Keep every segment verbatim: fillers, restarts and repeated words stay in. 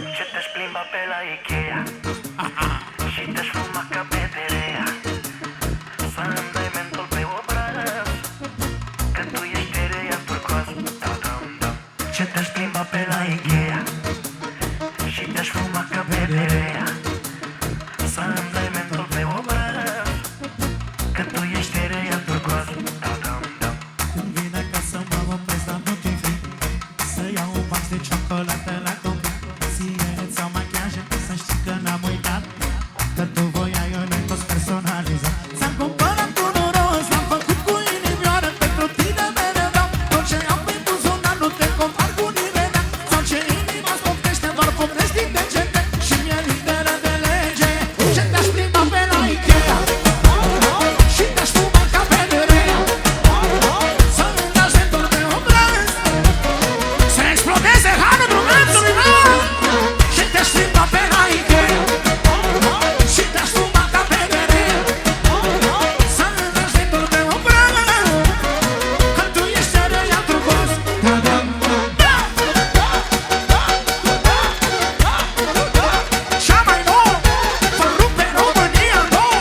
Ce te-aș plimba pe la Ikea și te-aș fuma ca Peterea, să-mi dai mentol pe obraz, că tu ești terea turcoaz. Ce te-aș plimba pe la Ikea și te-aș fuma ca Peterea, să-mi dai mentol pe obraz, că tu ești terea turcoaz. Când vine ca să mă opresc la duty-free, să iau un box de ciocolată la copii, ție îți-au machiaje, să știi că n-am uitat că tu voiai un ecos personalizat. Ți-am cumpărat un roz, l-am făcut cu inimioară, pentru tine mereu dau tot ce am pe buzunar, nu te compar cu nimeni. Sau ce inima-ți poftește, doar poftești din degete și mi-e literă de lege. Ce te-aș plimba pe la Ikea și te-aș fuma ca Peterea, să-mi lași mentul pe obraz, să explodeze hanul drumețului meu. Și te-aș plimba pe la Ikea și te-aș fuma ca Peterea, să-mi lași mentul pe obraz, că tu ești terea turcoaz. Cea mai nouă vă rupe România nouă.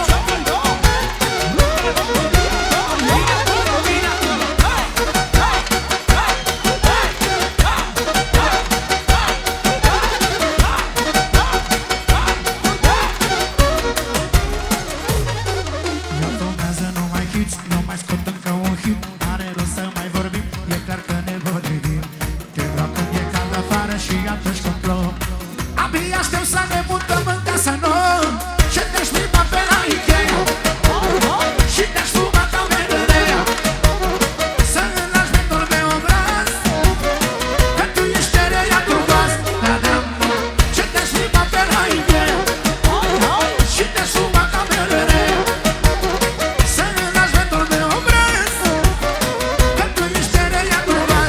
Eu tonează numai hits, nu mai scot încă un hit. Are rost să mai vorbim, e clar că ne potrivim. Te vreau când e cald afară și atunci când plouă, abia aștept să ne mutăm în casă nouă. Ce te-aș plimba pe la Ikea și te-aș fuma ca Peterea, să-mi lași mentul pe obraz, că tu ești terea turcoaz. Ce te-aș plimba pe la Ikea și te-aș fuma ca Peterea, să-mi lași mentul pe obraz, că tu ești terea turcoaz.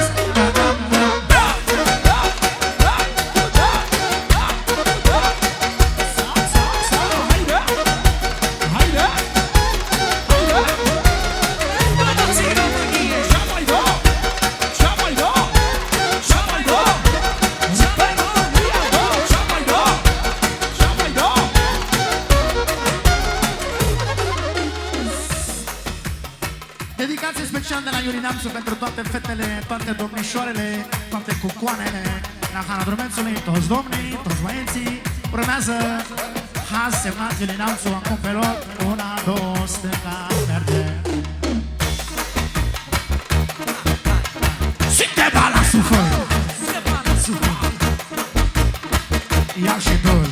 Dedicație special de la Iuri Neamțu pentru toate fetele, toate domnișoarele, toate cucoanele la Hana Drumețului, toți domnii, toți băieții. Urmează haz semnat Iuri Neamțu, acum pe loc, una, două, stânga, merge. Și te ba la sufăr, ia și doi.